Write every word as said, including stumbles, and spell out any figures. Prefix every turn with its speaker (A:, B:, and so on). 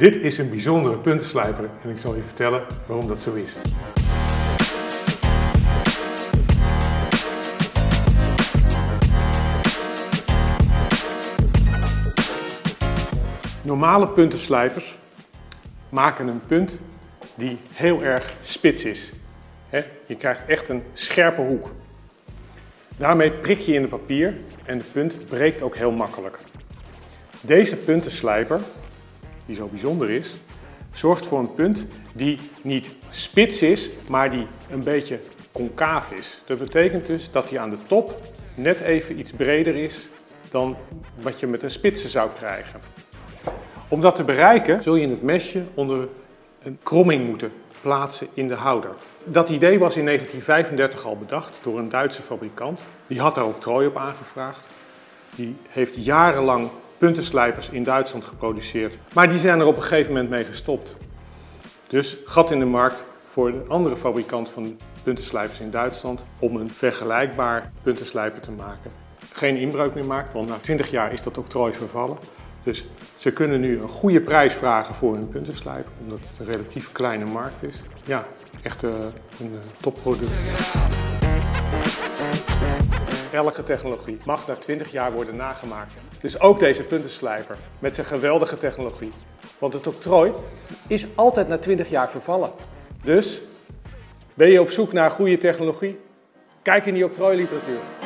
A: Dit is een bijzondere puntenslijper en ik zal je vertellen waarom dat zo is. Normale puntenslijpers maken een punt die heel erg spits is. Je krijgt echt een scherpe hoek. Daarmee prik je in het papier en de punt breekt ook heel makkelijk. Deze puntenslijper, die zo bijzonder is, zorgt voor een punt die niet spits is, maar die een beetje concaaf is. Dat betekent dus dat hij aan de top net even iets breder is dan wat je met een spitse zou krijgen. Om dat te bereiken zul je het mesje onder een kromming moeten plaatsen in de houder. Dat idee was in negentien vijfendertig al bedacht door een Duitse fabrikant. Die had daar octrooi op aangevraagd. Die heeft jarenlang puntenslijpers in Duitsland geproduceerd. Maar die zijn er op een gegeven moment mee gestopt. Dus gat in de markt voor een andere fabrikant van puntenslijpers in Duitsland om een vergelijkbaar puntenslijper te maken. Geen inbreuk meer maakt, want na twintig jaar is dat octrooi vervallen. Dus ze kunnen nu een goede prijs vragen voor hun puntenslijper, omdat het een relatief kleine markt is. Ja, echt uh, een uh, topproduct. Elke technologie mag na twintig jaar worden nagemaakt. Dus ook deze puntenslijper met zijn geweldige technologie. Want het octrooi is altijd na twintig jaar vervallen. Dus ben je op zoek naar goede technologie? Kijk in die octrooiliteratuur.